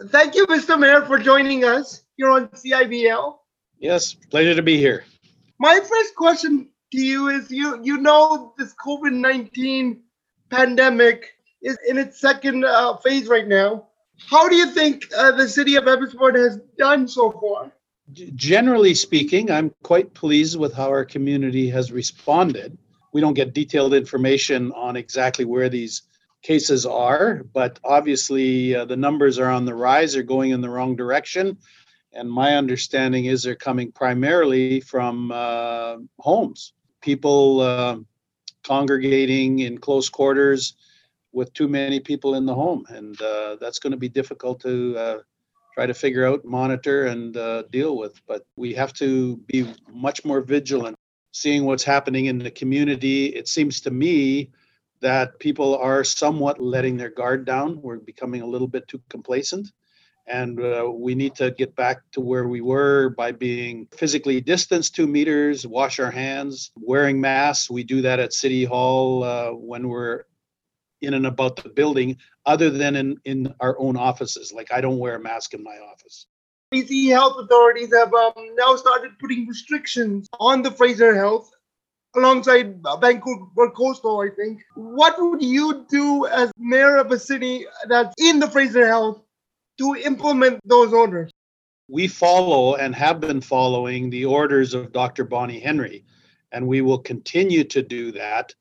Thank you, Mr. Mayor, for joining us here on CIBL. Yes, pleasure to be here. My first question to you is you know this COVID-19 pandemic is in its second phase right now. How do you think the city of Abbotsford has done so far? Generally speaking, I'm quite pleased with how our community has responded. We don't get detailed information on exactly where these cases are, but obviously the numbers are on the rise. They're going in the wrong direction. And my understanding is they're coming primarily from homes, people congregating in close quarters with too many people in the home. And that's going to be difficult to try to figure out, monitor, and deal with. But we have to be much more vigilant, seeing what's happening in the community. It seems to me that people are somewhat letting their guard down. We're becoming a little bit too complacent. And we need to get back to where we were by being physically distanced 2 meters, wash our hands, wearing masks. We do that at City Hall when we're in and about the building, other than in our own offices. Like, I don't wear a mask in my office. BC health authorities have now started putting restrictions on the Fraser Health alongside Vancouver Coastal, I think. What would you do as mayor of a city that's in the Fraser Health to implement those orders? We follow and have been following the orders of Dr. Bonnie Henry, and we will continue to do that.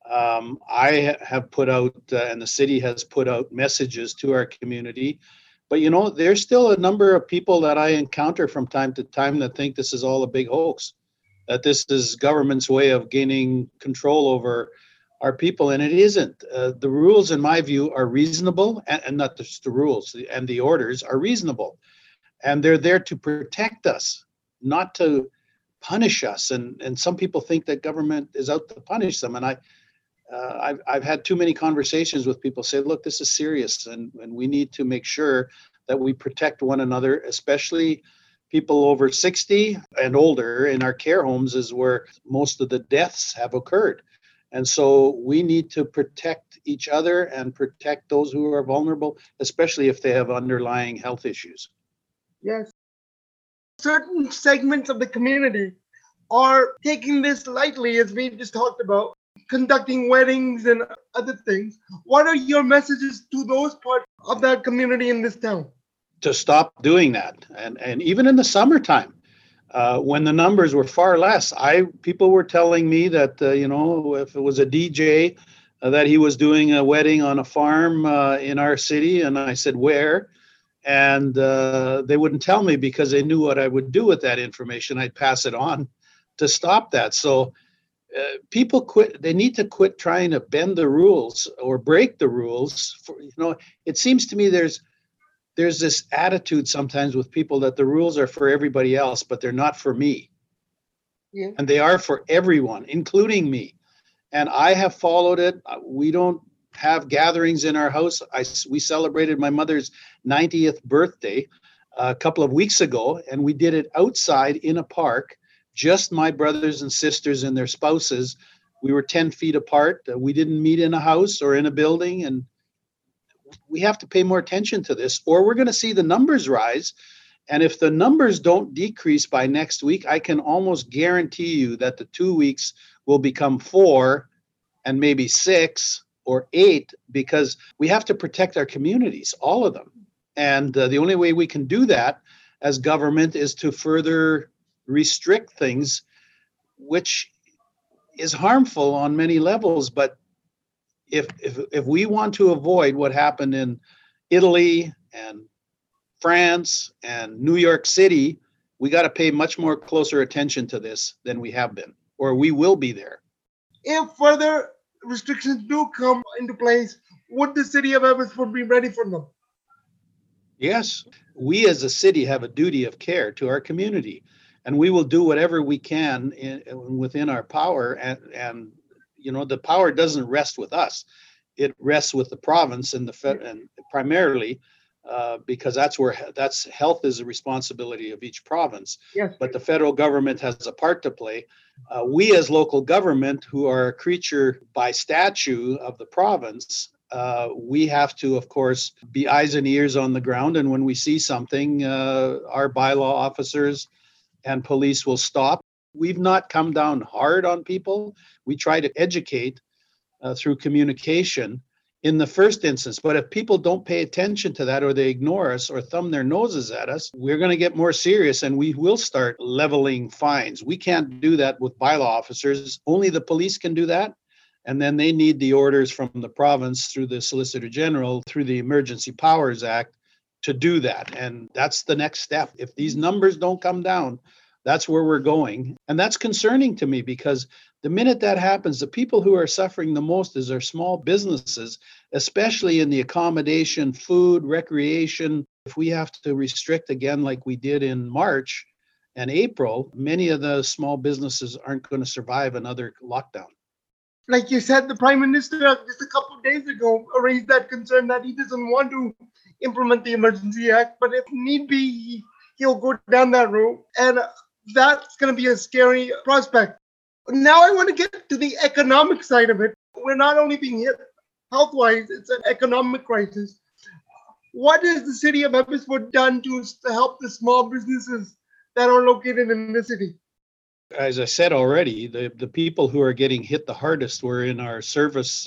I have put out, and the city has put out messages to our community. But, there's still a number of people that I encounter from time to time that think this is all a big hoax, that this is government's way of gaining control over our people, and it isn't. The rules, in my view, are reasonable, and not just the rules, and the orders are reasonable. And they're there to protect us, not to punish us. And some people think that government is out to punish them. And I've had too many conversations with people say, look, this is serious, and we need to make sure that we protect one another, especially people over 60 and older. In our care homes is where most of the deaths have occurred. And so we need to protect each other and protect those who are vulnerable, especially if they have underlying health issues. Yes. Certain segments of the community are taking this lightly, as we just talked about, conducting weddings and other things. What are your messages to those parts of that community in this town? To stop doing that. And even in the summertime, when the numbers were far less, people were telling me that, if it was a DJ, that he was doing a wedding on a farm in our city. And I said, where? And they wouldn't tell me because they knew what I would do with that information. I'd pass it on to stop that. So people they need to quit trying to bend the rules or break the rules. It seems to me there's this attitude sometimes with people that the rules are for everybody else, but they're not for me. Yeah. And they are for everyone, including me. And I have followed it. We don't have gatherings in our house. We celebrated my mother's 90th birthday a couple of weeks ago, and we did it outside in a park, just my brothers and sisters and their spouses. We were 10 feet apart. We didn't meet in a house or in a building. And we have to pay more attention to this, or we're going to see the numbers rise. And if the numbers don't decrease by next week, I can almost guarantee you that the 2 weeks will become 4 and maybe 6 or 8, because we have to protect our communities, all of them. And the only way we can do that as government is to further restrict things, which is harmful on many levels. But if we want to avoid what happened in Italy and France and New York City, we got to pay much more closer attention to this than we have been, or we will be there. If further restrictions do come into place, would the city of Abbotsford be ready for them? Yes, we as a city have a duty of care to our community, and we will do whatever we can within our power. And the power doesn't rest with us; it rests with the province and and primarily because that's health is a responsibility of each province. Yes. But the federal government has a part to play. We as local government, who are a creature by statute of the province, we have to, of course, be eyes and ears on the ground. And when we see something, our bylaw officers and police will stop. We've not come down hard on people. We try to educate through communication in the first instance. But if people don't pay attention to that, or they ignore us or thumb their noses at us, we're going to get more serious and we will start leveling fines. We can't do that with bylaw officers. Only the police can do that. And then they need the orders from the province through the Solicitor General, through the Emergency Powers Act to do that. And that's the next step. If these numbers don't come down, that's where we're going. And that's concerning to me, because the minute that happens, the people who are suffering the most is our small businesses, especially in the accommodation, food, recreation. If we have to restrict again, like we did in March and April, many of the small businesses aren't going to survive another lockdown. Like you said, the Prime Minister just a couple of days ago raised that concern that he doesn't want to implement the Emergency Act, but if need be, he'll go down that route. And that's going to be a scary prospect. Now I want to get to the economic side of it. We're not only being hit health-wise, it's an economic crisis. What has the city of Abbotsford done to help the small businesses that are located in the city? As I said already, the people who are getting hit the hardest were in our service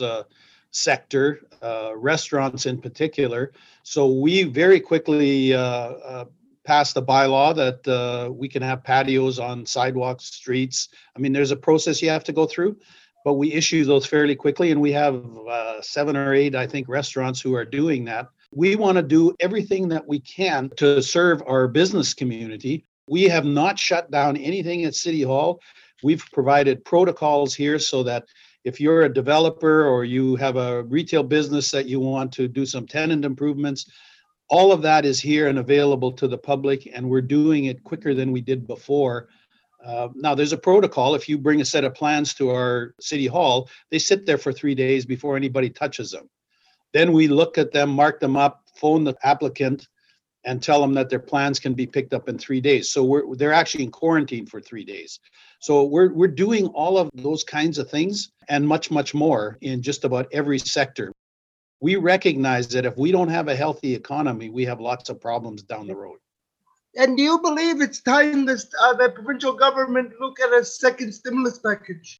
sector, restaurants in particular. So we very quickly passed a bylaw that we can have patios on sidewalks, streets. I mean, there's a process you have to go through, but we issue those fairly quickly. And we have 7 or 8, I think, restaurants who are doing that. We want to do everything that we can to serve our business community. We have not shut down anything at City Hall. We've provided protocols here so that if you're a developer or you have a retail business that you want to do some tenant improvements, all of that is here and available to the public, and we're doing it quicker than we did before. Now, there's a protocol. If you bring a set of plans to our City Hall, they sit there for 3 days before anybody touches them. Then we look at them, mark them up, phone the applicant, and tell them that their plans can be picked up in 3 days. So they're actually in quarantine for 3 days. So we're doing all of those kinds of things and much, much more in just about every sector. We recognize that if we don't have a healthy economy, we have lots of problems down the road. And do you believe it's time the provincial government look at a second stimulus package?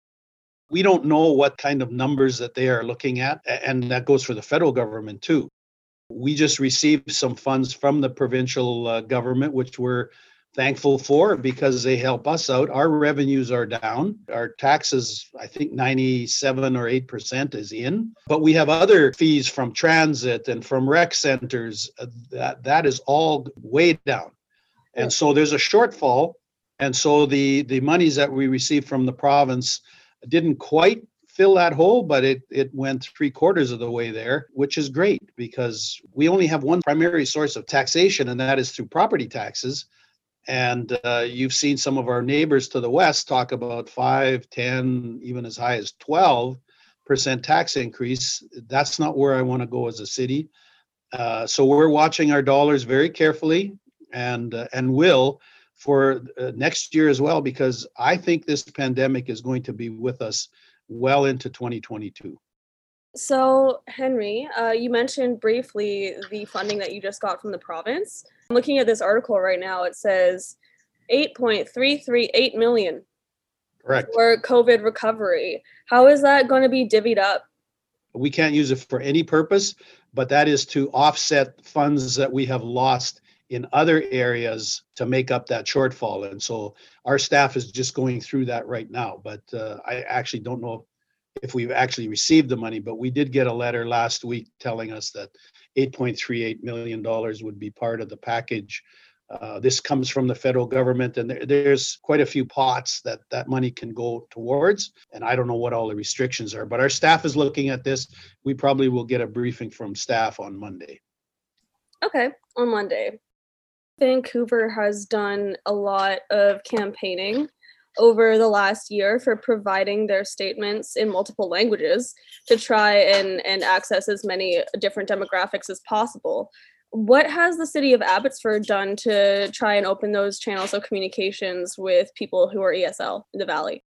We don't know what kind of numbers that they are looking at, and that goes for the federal government too. We just received some funds from the provincial government, which we're thankful for because they help us out. Our revenues are down. Our taxes, I think 97 or 8% is in, but we have other fees from transit and from rec centers. That is all way down. And so there's a shortfall. And so the monies that we received from the province didn't quite fill that hole, but it went 3/4 of the way there, which is great because we only have one primary source of taxation, and that is through property taxes. And you've seen some of our neighbors to the west talk about 5, 10, even as high as 12% tax increase. That's not where I want to go as a city. So we're watching our dollars very carefully and will for next year as well, because I think this pandemic is going to be with us well into 2022. So, Henry, you mentioned briefly the funding that you just got from the province. I'm looking at this article right now. It says 8.338 million Correct. for COVID recovery. How is that going to be divvied up? We can't use it for any purpose, but that is to offset funds that we have lost in other areas to make up that shortfall. And so our staff is just going through that right now. But I actually don't know if we've actually received the money, but we did get a letter last week telling us that $8.38 million would be part of the package. This comes from the federal government, and there's quite a few pots that money can go towards. And I don't know what all the restrictions are, but our staff is looking at this. We probably will get a briefing from staff on Monday. Okay, on Monday. Vancouver has done a lot of campaigning over the last year for providing their statements in multiple languages to try and access as many different demographics as possible. What has the city of Abbotsford done to try and open those channels of communications with people who are ESL in the Valley?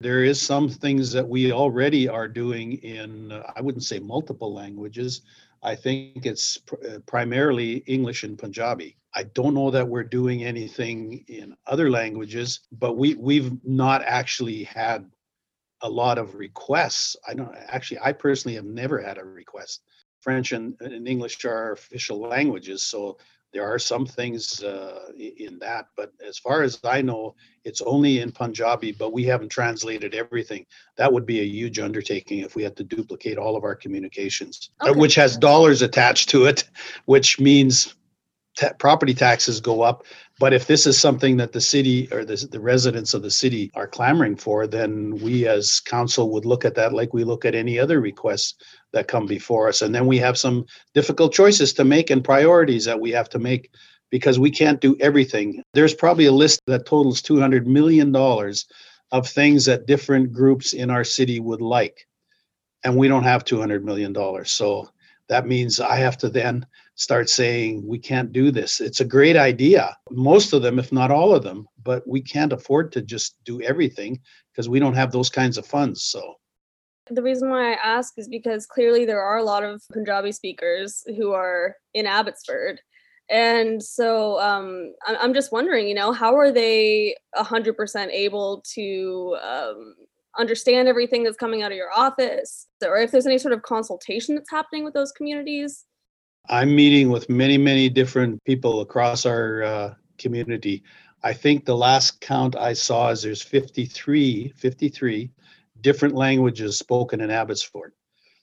There is some things that we already are doing in, I wouldn't say multiple languages. I think it's primarily English and Punjabi. I don't know that we're doing anything in other languages, but we've not actually had a lot of requests. I personally have never had a request. French and English are our official languages, so there are some things in that, but as far as I know, it's only in Punjabi, but we haven't translated everything. That would be a huge undertaking if we had to duplicate all of our communications, which has dollars attached to it, which means property taxes go up. But if this is something that the city or the residents of the city are clamoring for, then we as council would look at that like we look at any other requests that come before us. And then we have some difficult choices to make and priorities that we have to make because we can't do everything. There's probably a list that totals $200 million of things that different groups in our city would like. And we don't have $200 million. So that means I have to then start saying, we can't do this. It's a great idea, most of them, if not all of them, but we can't afford to just do everything because we don't have those kinds of funds. So the reason why I ask is because clearly there are a lot of Punjabi speakers who are in Abbotsford. And so I'm just wondering, how are they 100% able to understand everything that's coming out of your office, or if there's any sort of consultation that's happening with those communities? I'm meeting with many, many different people across our community. I think the last count I saw is there's 53 different languages spoken in Abbotsford.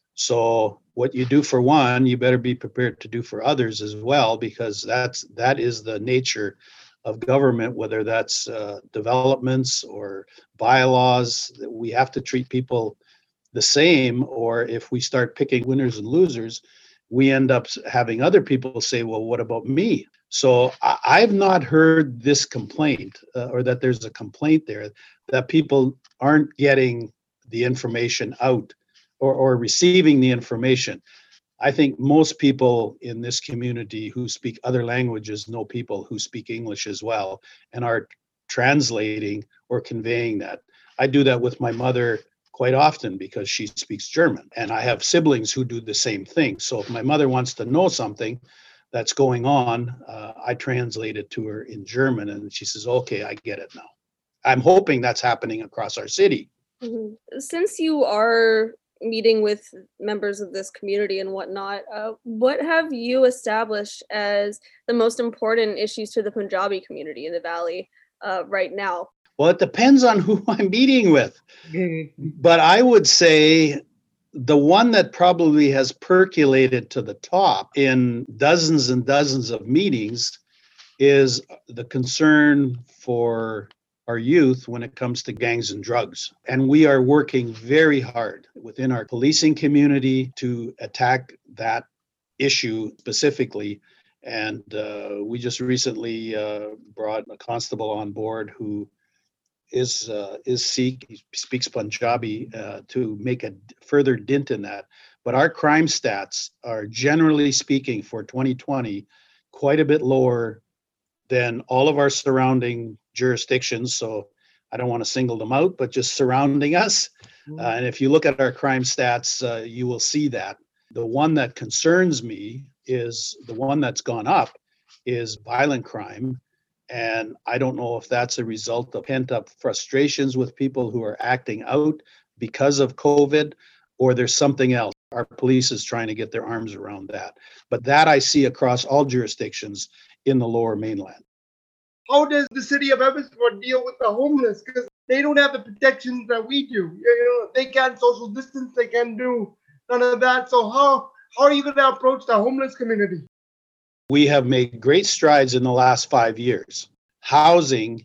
So what you do for one, you better be prepared to do for others as well, because that is the nature of government, whether that's developments or bylaws. We have to treat people the same, or if we start picking winners and losers, we end up having other people say, well, what about me? So I've not heard this complaint or that there's a complaint there that people aren't getting the information out or receiving the information. I think most people in this community who speak other languages know people who speak English as well and are translating or conveying that. I do that with my mother quite often because she speaks German, and I have siblings who do the same thing. So if my mother wants to know something that's going on, I translate it to her in German, and she says, okay, I get it now. I'm hoping that's happening across our city. Mm-hmm. Since you are meeting with members of this community and whatnot, what have you established as the most important issues to the Punjabi community in the Valley right now? Well, it depends on who I'm meeting with. But I would say the one that probably has percolated to the top in dozens and dozens of meetings is the concern for our youth when it comes to gangs and drugs. And we are working very hard within our policing community to attack that issue specifically. And we just recently brought a constable on board who is Sikh. He speaks Punjabi to make a further dent in that. But our crime stats are, generally speaking, for 2020, quite a bit lower than all of our surrounding jurisdictions. So I don't want to single them out, but just surrounding us. And if you look at our crime stats, you will see that. The one that concerns me is the one that's gone up is violent crime. And I don't know if that's a result of pent-up frustrations with people who are acting out because of COVID, or there's something else. Our police is trying to get their arms around that. But that I see across all jurisdictions in the Lower Mainland. How does the city of Abbotsford deal with the homeless? Because they don't have the protections that we do. They can't social distance, they can't do none of that. So how are you going to approach the homeless community? We have made great strides in the last 5 years. Housing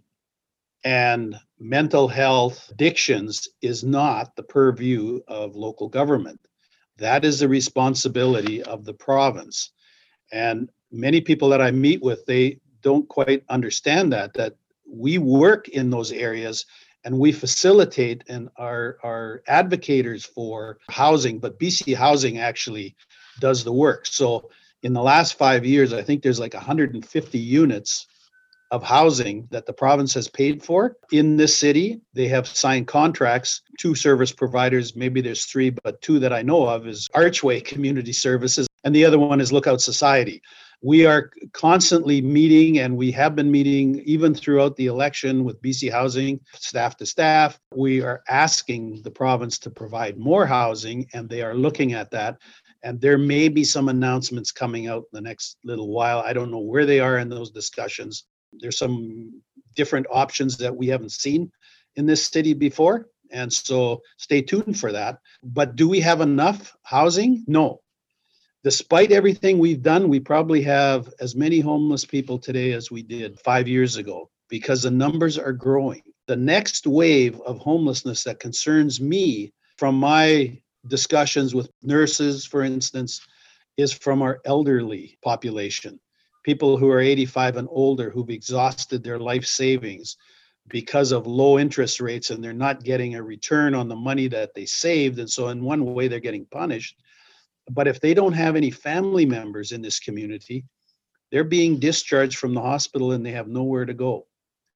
and mental health addictions is not the purview of local government. That is the responsibility of the province. And many people that I meet with, they don't quite understand that we work in those areas and we facilitate and are advocates for housing, but BC Housing actually does the work. So in the last 5 years, I think there's like 150 units of housing that the province has paid for in this city. They have signed contracts, 2 service providers, maybe there's 3, but 2 that I know of is Archway Community Services, and the other one is Lookout Society. We are constantly meeting, and we have been meeting even throughout the election with BC Housing, staff to staff. We are asking the province to provide more housing, and they are looking at that. And there may be some announcements coming out in the next little while. I don't know where they are in those discussions. There's some different options that we haven't seen in this city before. And so stay tuned for that. But do we have enough housing? No. Despite everything we've done, we probably have as many homeless people today as we did 5 years ago because the numbers are growing. The next wave of homelessness that concerns me from my discussions with nurses, for instance, is from our elderly population, people who are 85 and older who've exhausted their life savings because of low interest rates, and they're not getting a return on the money that they saved. And so in one way, they're getting punished. But if they don't have any family members in this community, they're being discharged from the hospital and they have nowhere to go.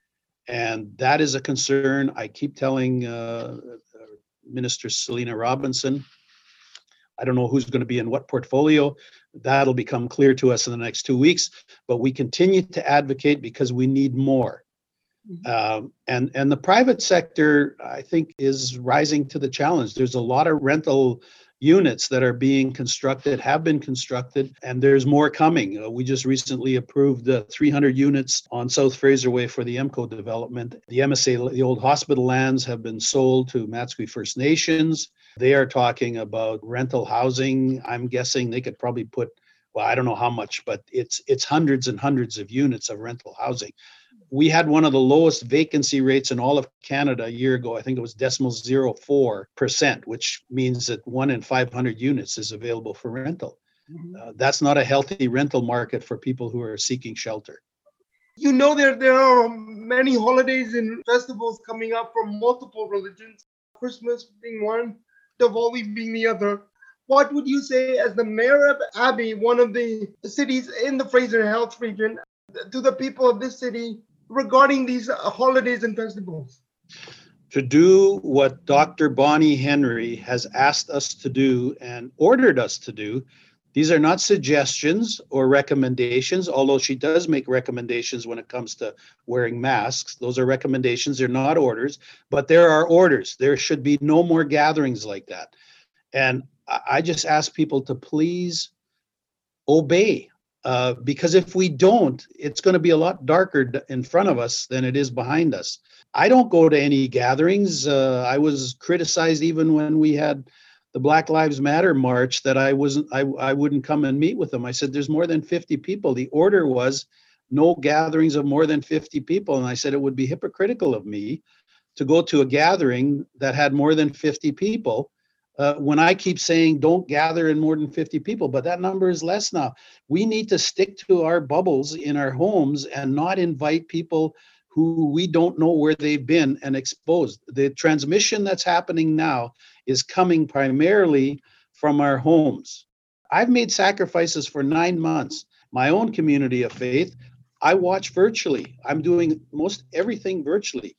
And that is a concern. I keep telling Minister Selina Robinson, I don't know who's going to be in what portfolio. That'll become clear to us in the next 2 weeks. But we continue to advocate because we need more. And the private sector, I think, is rising to the challenge. There's a lot of rental units that are being constructed, have been constructed, and there's more coming. We just recently approved 300 units on South Fraser Way for the MCO development. The MSA, the old hospital lands, have been sold to Matsqui First Nations. They are talking about rental housing. I'm guessing they could probably put, well, I don't know how much, but it's hundreds and hundreds of units of rental housing. We had one of the lowest vacancy rates in all of Canada a year ago. I think it was 0.04%, which means that 1 in 500 units is available for rental. That's not a healthy rental market for people who are seeking shelter. You know, there are many holidays and festivals coming up from multiple religions, Christmas being one, Diwali being the other. What would you say as the mayor of Abbey, one of the cities in the Fraser Health region, to the people of this city regarding these holidays and festivals? To do what Dr. Bonnie Henry has asked us to do and ordered us to do. These are not suggestions or recommendations, although she does make recommendations when it comes to wearing masks. Those are recommendations, they're not orders, but there are orders. There should be no more gatherings like that. And I just ask people to please obey. Because if we don't, it's going to be a lot darker in front of us than it is behind us. I don't go to any gatherings. I was criticized even when we had the Black Lives Matter march that I wouldn't come and meet with them. I said, there's more than 50 people. The order was no gatherings of more than 50 people. And I said, it would be hypocritical of me to go to a gathering that had more than 50 people. When I keep saying don't gather in more than 50 people, but that number is less now. We need to stick to our bubbles in our homes and not invite people who we don't know where they've been and exposed. The transmission that's happening now is coming primarily from our homes. I've made sacrifices for 9 months. My own community of faith, I watch virtually. I'm doing most everything virtually.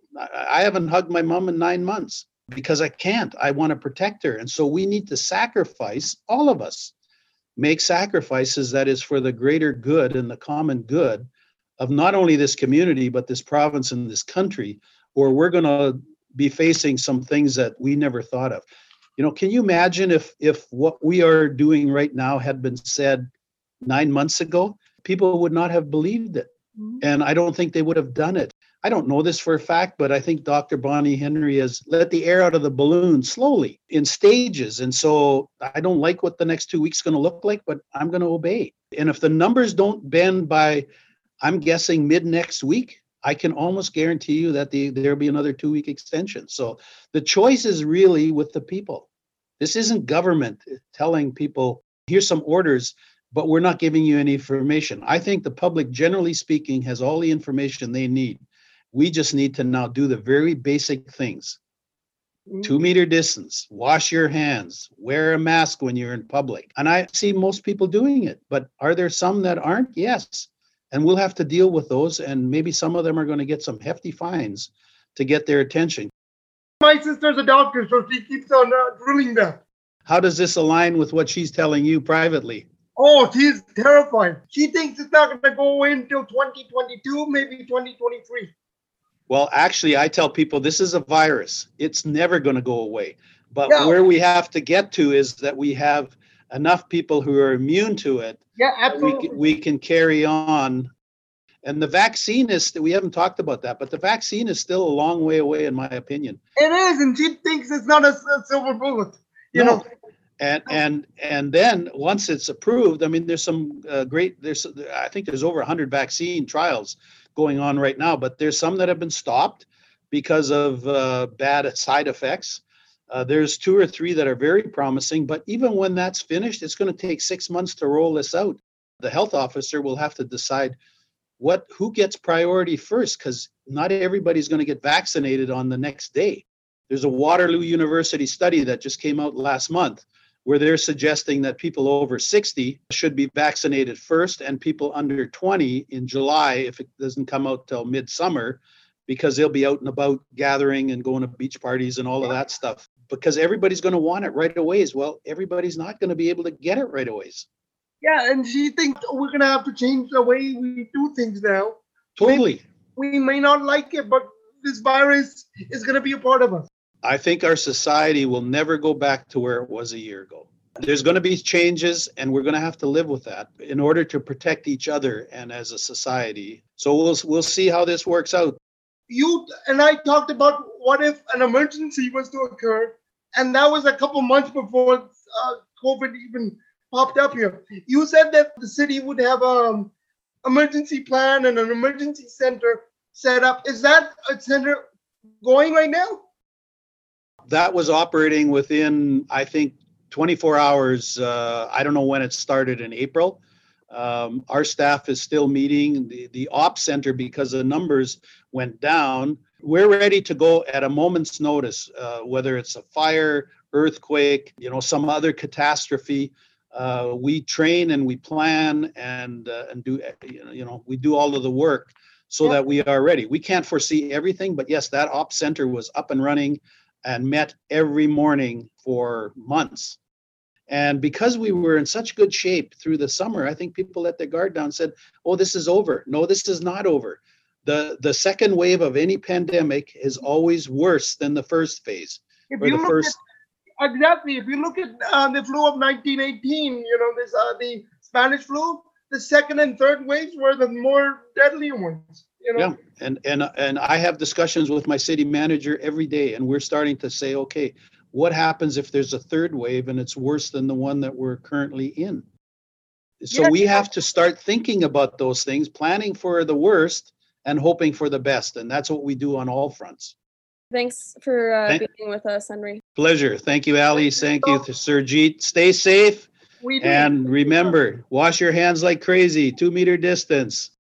I haven't hugged my mom in 9 months. Because I can't. I want to protect her. And so we need to sacrifice, all of us, make sacrifices that is for the greater good and the common good of not only this community, but this province and this country, or we're going to be facing some things that we never thought of. You know, can you imagine if what we are doing right now had been said 9 months ago? People would not have believed it. And I don't think they would have done it. I don't know this for a fact, but I think Dr. Bonnie Henry has let the air out of the balloon slowly in stages. And so I don't like what the next 2 weeks is going to look like, but I'm going to obey. And if the numbers don't bend by, I'm guessing mid next week, I can almost guarantee you that there'll be another 2 week extension. So the choice is really with the people. This isn't government telling people, here's some orders, but we're not giving you any information. I think the public, generally speaking, has all the information they need. We just need to now do the very basic things. 2 meter distance, wash your hands, wear a mask when you're in public. And I see most people doing it, but are there some that aren't? Yes. And we'll have to deal with those. And maybe some of them are going to get some hefty fines to get their attention. My sister's a doctor, so she keeps on drilling them. How does this align with what she's telling you privately? Oh, she's terrified. She thinks it's not going to go away until 2022, maybe 2023. Well, actually, I tell people this is a virus. It's never going to go away. But Yeah. where we have to get to is that we have enough people who are immune to it. Yeah, absolutely. We can carry on. And the vaccine is, we haven't talked about that, but the vaccine is still a long way away, in my opinion. It is, and she thinks it's not a silver bullet. You No. know, And then once it's approved, I mean, there's some I think there's over 100 vaccine trials going on right now, but there's some that have been stopped because of bad side effects. There's 2 or 3 that are very promising, but even when that's finished, it's going to take 6 months to roll this out. The health officer will have to decide who gets priority first, because not everybody's going to get vaccinated on the next day. There's a Waterloo University study that just came out last month where they're suggesting that people over 60 should be vaccinated first, and people under 20 in July, if it doesn't come out till midsummer, because they'll be out and about gathering and going to beach parties and all of that stuff, because everybody's going to want it right away. Well, everybody's not going to be able to get it right away. yeah, and she thinks we're going to have to change the way we do things now. Totally. We may not like it, but this virus is going to be a part of us. I think our society will never go back to where it was a year ago. There's going to be changes, and we're going to have to live with that in order to protect each other and as a society. So we'll see how this works out. You and I talked about what if an emergency was to occur, and that was a couple months before COVID even popped up here. You said that the city would have an emergency plan and an emergency center set up. Is that a center going right now? That was operating within, I think, 24 hours. I don't know when it started in April. Our staff is still meeting. The ops center, because the numbers went down, we're ready to go at a moment's notice, whether it's a fire, earthquake, some other catastrophe. We train and we plan and do, we do all of the work so that we are ready. We can't foresee everything, but yes, that ops center was up and running and met every morning for months. And because we were in such good shape through the summer, I think people let their guard down and said, oh, this is over. No, this is not over. The second wave of any pandemic is always worse than the first phase. Exactly. If you look at the flu of 1918, the Spanish flu, the second and third waves were the more deadly ones. Yeah, and I have discussions with my city manager every day, and we're starting to say, okay, what happens if there's a third wave and it's worse than the one that we're currently in? So we have to start thinking about those things, planning for the worst and hoping for the best, and that's what we do on all fronts. Thanks for being with us, Henry. Pleasure. Thank you, Ali. Thank you, Surjit. Stay safe. And remember, wash your hands like crazy, 2 meter distance.